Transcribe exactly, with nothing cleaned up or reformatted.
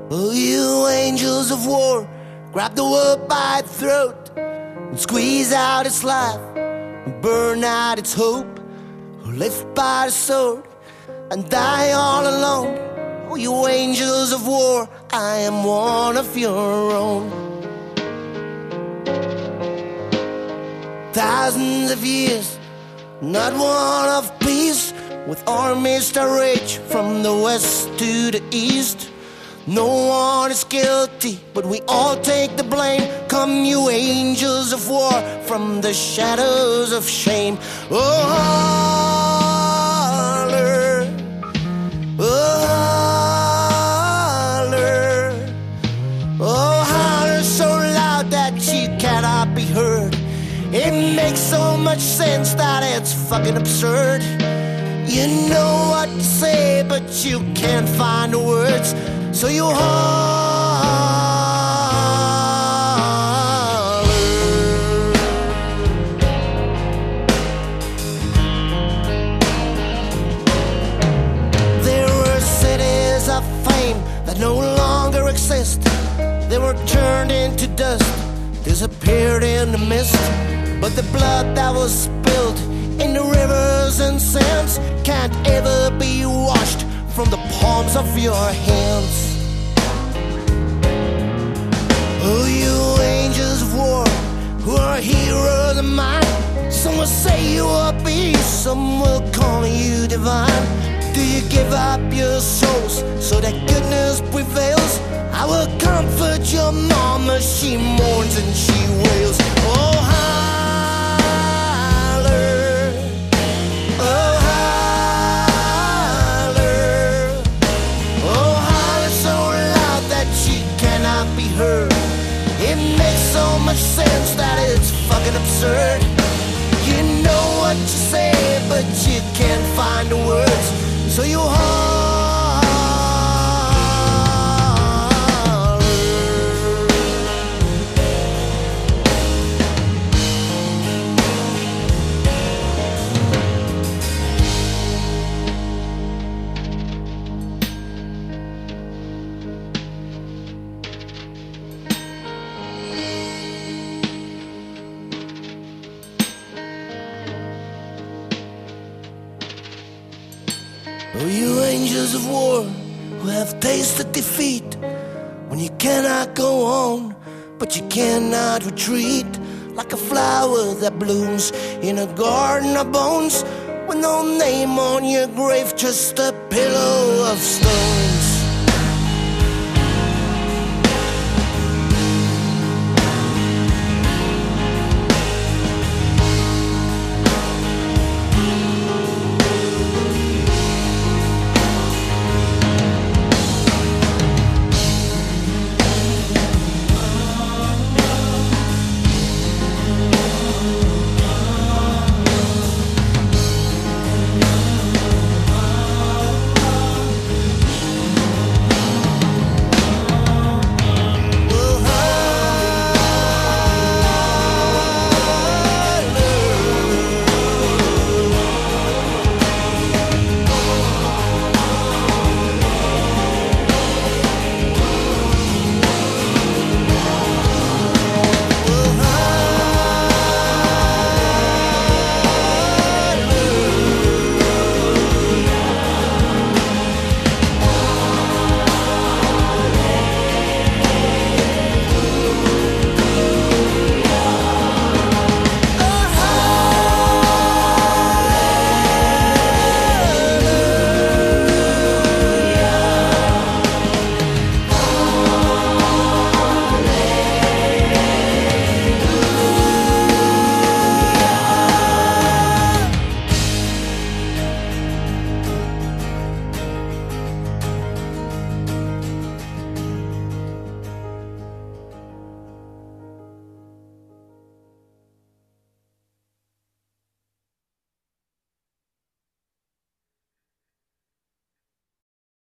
Oh, you angels of war, grab the world by the throat and squeeze out its life and burn out its hope. Who live by the sword and die all alone. Oh, you angels of war, I am one of your own. Thousands of years, not one of peace, with armies that rage from the west to the east. No one is guilty, but we all take the blame. Come, you angels of war, from the shadows of shame. Oh, holler, oh, holler, oh, holler so loud that you cannot be heard. It makes so much sense that it's fucking absurd. You know what to say, but you can't find the words, so you holler. There were cities of fame that no longer exist. They were turned into dust, disappeared in the mist. But the blood that was spilled in the rivers and sands can't ever be washed from the palms of your hands. Oh, you angels of war, who are heroes of mine. Some will say you are beasts, some will call you divine. Do you give up your souls so that goodness prevails? I will comfort your mama, she mourns and she wails. Oh, holler, oh, holler, oh, holler so loud that she cannot be heard. It makes so much sense that it's fucking absurd. You know what to say, but you can't find the words, so you holler. Oh, you angels of war, who have tasted defeat, when you cannot go on, but you cannot retreat. Like a flower that blooms in a garden of bones, with no name on your grave, just a pillow of stone.